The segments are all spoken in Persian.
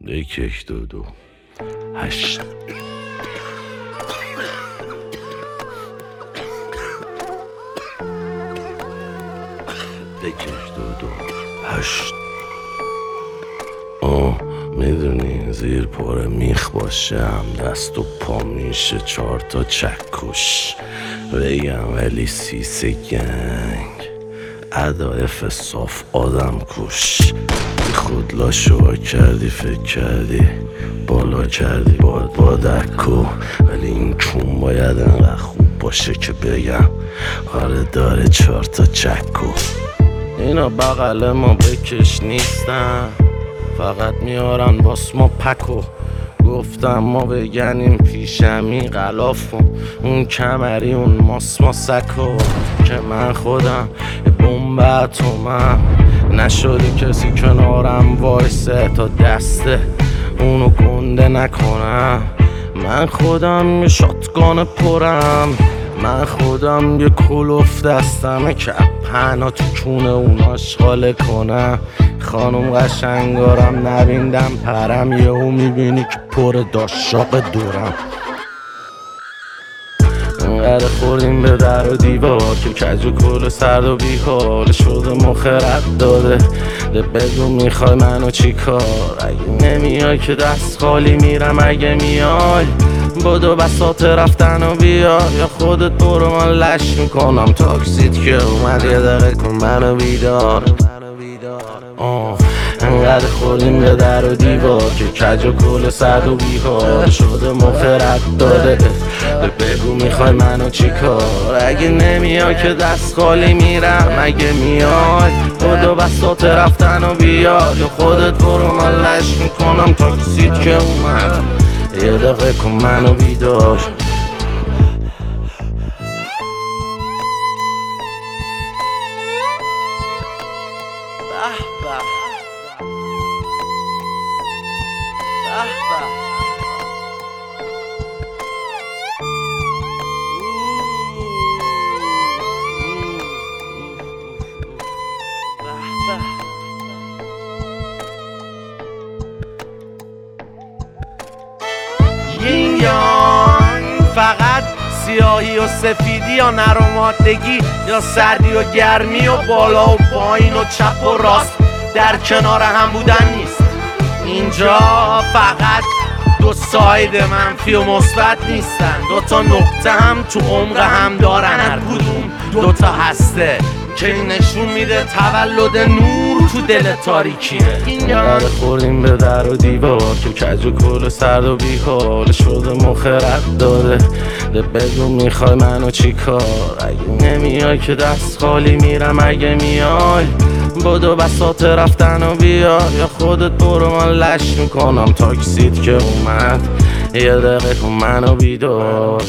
یک دو دو هشت یک دو دو هشت. میدونی زیر پاره میخ باشم، دست و پا میشه 4 تا چکش بگم، ولی سیسه گنگ ادایف صاف آدم کش. بی خود لاشو کردی، فکر کردی بالا کردی با دکو، ولی این کون باید انقدر خوب باشه که بگم آره داره 4 تا چکو. اینا بغل ما بکش نیستن، فقط میارن باس ما پکو. گفتم ما بگنیم پیشمی غلافم، اون کمری اون ما سکو. که من خودم بمب اتمم، نشده کسی کنارم وایسه تا دسته اونو گنده نکنم. من خودم یه شاتگان پرم، من خودم یه کلوف دستمه که پهنا تو کونه اوناش خاله کنم. خانم قشنگارم نبیندم پرم، یهو میبینی که پر داشاق دورم. انقدر خوردیم به در و دیوار که کج و کل سرد و بیکار شده، مخرت داده بگو میخوای منو چی کار. اگه نمیای که دست خالی میرم، اگه میای بدو بساط رفتن و بیا، یا خودت برو من لش میکنم تاکسیت که اومد یه دقیقه کن منو بیدار. انقدر خوردیم به در و دیوار که کج و کل سرد و بیکار شده، مخرت داده بگو میخوای منو چی کار. اگه نمیای که دست خالی میرم، اگه میای بدو بساط رفتن و بیا، یا خودت برو من لش میکنم تاکسیت که اومد یه دقیقه کن منو بیدار. یین یانگ، فقط سیاهی و سفیدی یا نرمادگی یا سردی و گرمی و بالا و پایین و چپ و راست در کنار هم بودن نیست. اینجا فقط دو ساید منفی و مثبت نیستن، 2 تا نقطه هم تو عمق هم دارن، هر کدوم 2 تا هسته که نشون میده تولد نور تو دل تاریکیه. انقدر خوردیم به در و دیوار که کج و کل سرد و بیکار شده، مخرت داده بگو میخوای منو چی کار. اگه نمیای که دست خالی میرم، اگه میای بدو بساط رفتن و بیا، یا خودت برو من لش میکنم تاکسیت که اومد یه دقیقه کن منو بیدار.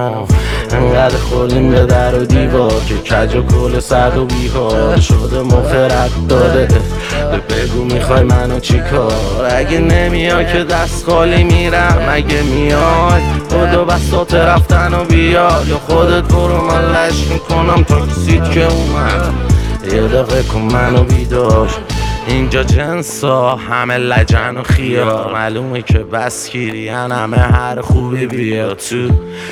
انقدر خوردیم به در و دیوار که کج و کل سرد و بیکار شده، مخرت داده بگو میخوای منو چی کار. اگه نمیای که دست خالی میرم، اگه میای بدو بساط رفتن و بیا، یا خودت برو من لش میکنم تاکسیت که اومد یه دقیقه کن منو بیدار. اینجا جنسا همه لجن و خیار، معلومه که بسکیرین همه هر خوبی بیاد تو،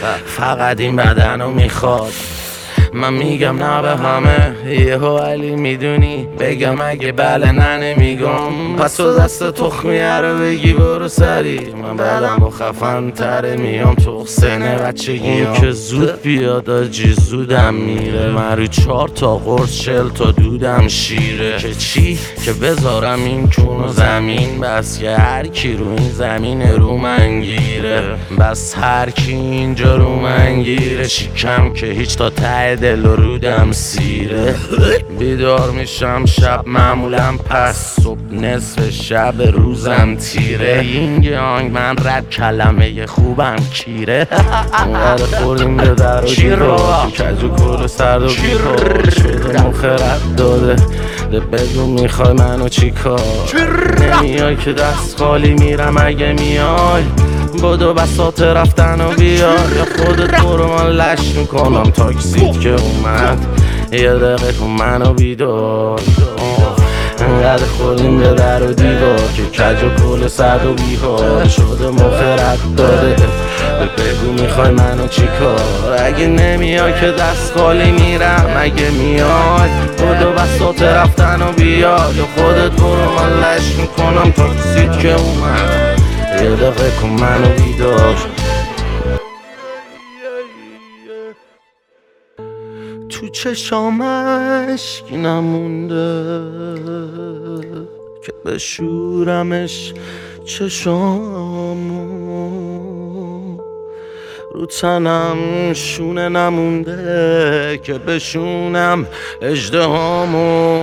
فقط این بدنو میخواد. من میگم نه به همه یهو، علی میدونی بگم اگه بله نه نمیگم، پس تو دست تخمیه رو بگی برو سری. من بعدم و خفن تره میام تو سنه بچگی، اون که زود بیاد آجی زودم میره. من رو 4 تا قرص 40 تا دودم شیره، که چی که بذارم این کون و زمین، بس که هر کی رو این زمین رو من گیره، بس هر کی اینجا رو من گیره. شیکم که هیچ تا ته دل و رودم سیره. بیدار میشم شب معمولا، پس صبح نصف شب روزم تیره. این یانگ من رد کلمه خوبم کیره. انقدر خوردیم به در و دیوار که کج و کل سرد و بیکار شده، مخرت داده بگو میخوای منو چی کار. نمیای که دست خالی میرم، اگه میای بدو بساط رفتن و بیا، یا خودت برو من لش میکنم تاکسیت که اومد یه دقیقه کن منو بیدار. انقدر خوردیم به در و دیوار که کج و کل سرد و بیحال شده مخرت داده. بگو میخوای منو چی کار؟ اگه نمیای که دست خالی میرم، اگه میای بدو بساط رفتن و بیا، یا خودت برو من لش میکنم تاکسیت که اومد. یه دقیقه کن منو بیدار. تو چشام اشک نمونده که بشورمش چشامو، رو تنم شونه نمونده که بشونم اژدهامو.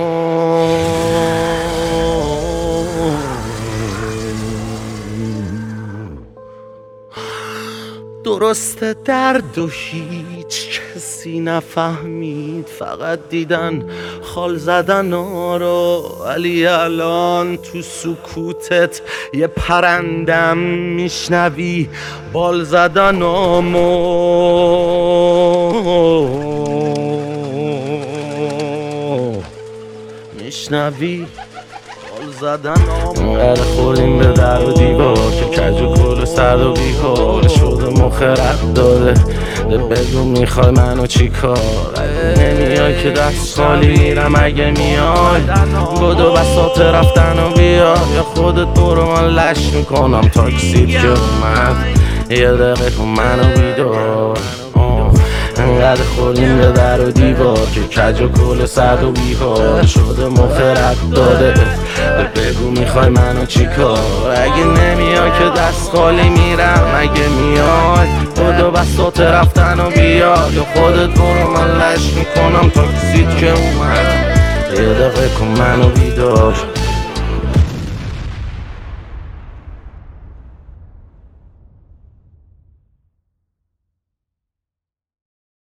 درسته درد و هیچ کسی نفهمید، فقط دیدن خال زدن رو، ولی الان تو سکوتت یه پرندم میشنوی بال زدنامو. میشنوی انقدر خوردیم به در و دیوار که کج و کل سرد و بیحال شده مخرت داده. بگو میخوای منو چی کار؟ اگه نمیای که دست خالی میرم، اگه میای بدو بساط رفتن و بیا، یا خودت برو من لش میکنم تاکسیت که اومد. یه دقیقه کن منو بیدار. انقدر خوردیم به در و دیوار که کج و کل سرد و بیحال شده مخرت داده. بگو میخوای منو چی کار؟ اگه نمیای که دست خالی میرم، اگه میای بدو بساط رفتن و بیا، یا خودت برو من لش میکنم تاکسیت که اومد. یه دقیقه کن منو بیدار.